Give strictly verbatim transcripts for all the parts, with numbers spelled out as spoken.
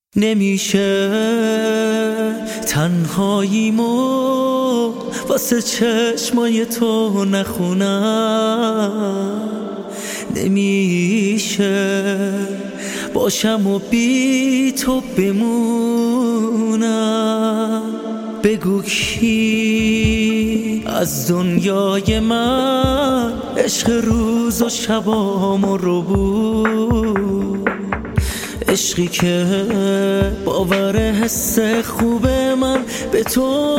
نمیشه تنهاییمو واسه چشمای تو نخونم، نمیشه باشم و بی تو بمونم. بگو کی از دنیای من عشق روز و شبامو رو بود، عشقی که باور حس خوب من به تو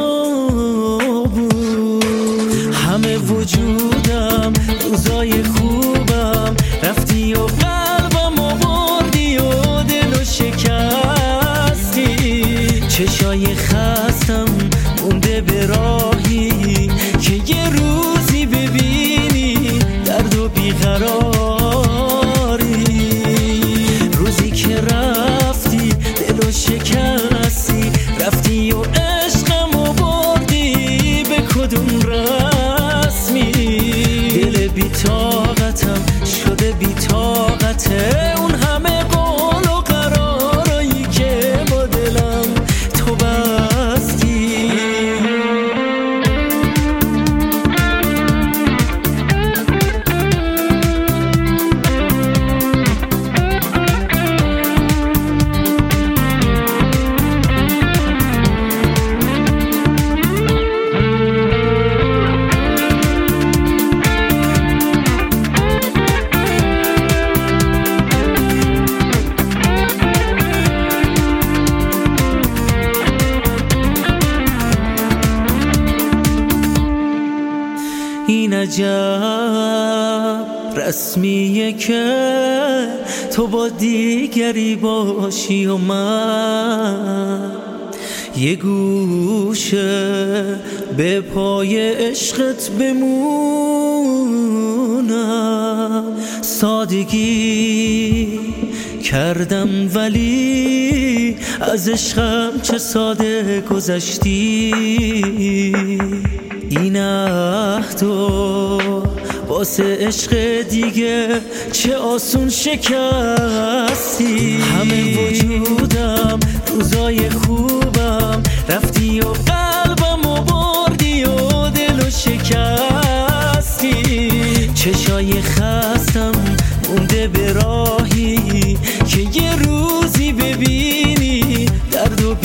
بود. همه وجودم روزای خوبم رفتی و قلبم و بردی و دل و شکستی. چشای خستم مونده به راهی که یه روزی ببینی درد و بیقراری. روزی که رفتی دل و شکستی، رفتی و عشقم و بردی به کدوم رسمی. دل بی طاقتم شده بی طاقته، اون همه قول و قرارایی که با دلم تو بستی. این عجب رسمیه که تو با دیگری باشی و من یه گوشه به پای عشقت بمونم. سادگی کردم ولی از عشقم چه ساده گذشتی. این عهدو واسه عشق دیگه چه آسون شکستی. همه وجودم روزای خوبم رفتی و قلبم و بردی و دل و شکستی. چشای خستم مونده به راهی که یه روزی ببینی درد و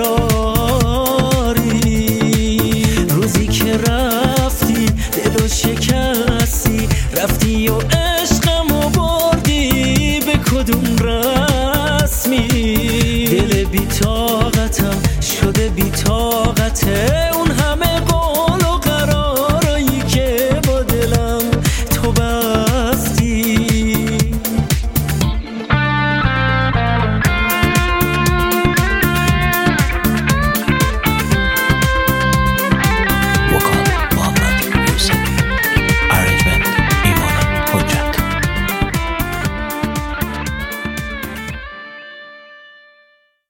بیقراری. روزی که رفتی دل و شکستی، رفتی و عشقم و بردی به کدوم رسمی. دل بی طاقتم شده بی طاقته،